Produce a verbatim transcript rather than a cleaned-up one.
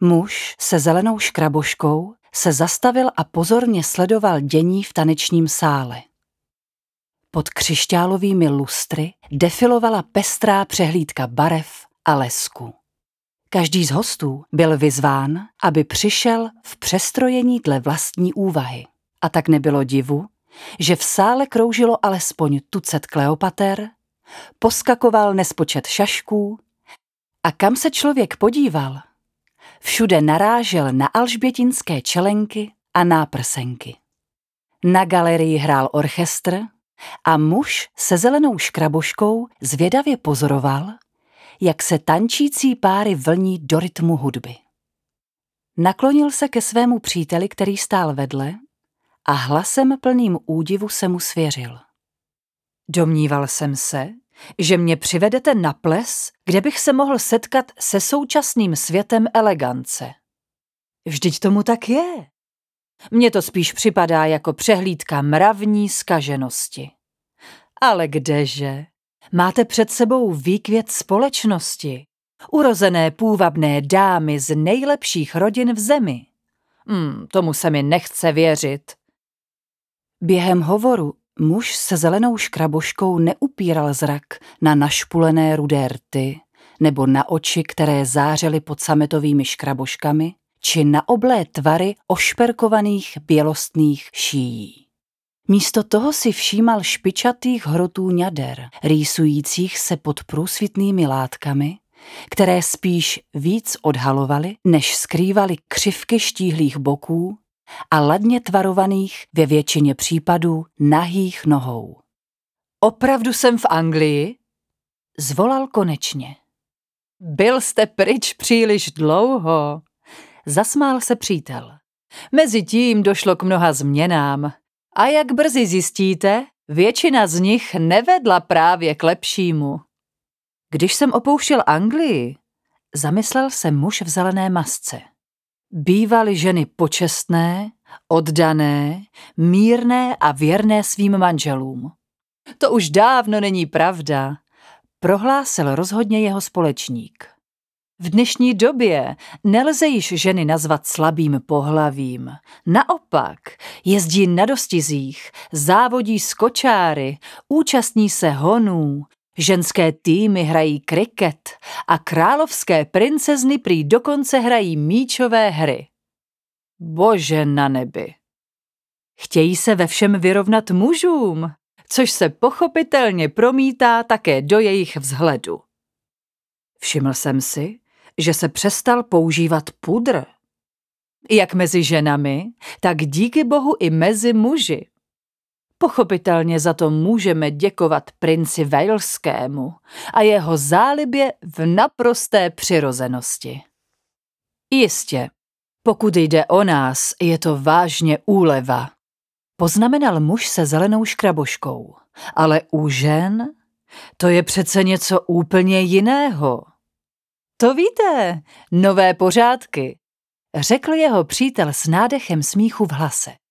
Muž se zelenou škraboškou se zastavil a pozorně sledoval dění v tanečním sále. Pod křišťálovými lustry defilovala pestrá přehlídka barev a lesku. Každý z hostů byl vyzván, aby přišel v přestrojení dle vlastní úvahy. A tak nebylo divu, že v sále kroužilo alespoň tucet Kleopater, poskakoval nespočet šašků a kam se člověk podíval, všude narážel na alžbětinské čelenky a náprsenky. Na galerii hrál orchestr a muž se zelenou škraboškou zvědavě pozoroval, jak se tančící páry vlní do rytmu hudby. Naklonil se ke svému příteli, který stál vedle, a hlasem plným údivu se mu svěřil. Domníval jsem se, že mě přivedete na ples, kde bych se mohl setkat se současným světem elegance. Vždyť tomu tak je. Mně to spíš připadá jako přehlídka mravní zkaženosti. Ale kdeže? Máte před sebou výkvět společnosti, urozené půvabné dámy z nejlepších rodin v zemi. Hmm, tomu se mi nechce věřit. Během hovoru muž se zelenou škraboškou neupíral zrak na našpulené rudé rty nebo na oči, které zářily pod sametovými škraboškami, či na oblé tvary ošperkovaných bělostných šíjí. Místo toho si všímal špičatých hrotů ňader, rýsujících se pod průsvitnými látkami, které spíš víc odhalovaly, než skrývaly křivky štíhlých boků a ladně tvarovaných ve většině případů nahých nohou. Opravdu jsem v Anglii? Zvolal konečně. Byl jste pryč příliš dlouho, zasmál se přítel. Mezitím došlo k mnoha změnám a jak brzy zjistíte, většina z nich nevedla právě k lepšímu. Když jsem opouštěl Anglii, zamyslel se muž v zelené masce. Bývaly ženy počestné, oddané, mírné a věrné svým manželům. To už dávno není pravda, prohlásil rozhodně jeho společník. V dnešní době nelze již ženy nazvat slabým pohlavím. Naopak, jezdí na dostizích, závodí s kočáry, účastní se honů, ženské týmy hrají kriket a královské princezny prý dokonce hrají míčové hry. Bože na nebi. Chtějí se ve všem vyrovnat mužům, což se pochopitelně promítá také do jejich vzhledu. Všiml jsem si, že se přestal používat pudr. Jak mezi ženami, tak díky bohu i mezi muži. Pochopitelně za to můžeme děkovat princi Waleskému a jeho zálibě v naprosté přirozenosti. Jistě, pokud jde o nás, je to vážně úleva, poznamenal muž se zelenou škraboškou, ale u žen to je přece něco úplně jiného. To víte, nové pořádky, řekl jeho přítel s nádechem smíchu v hlase.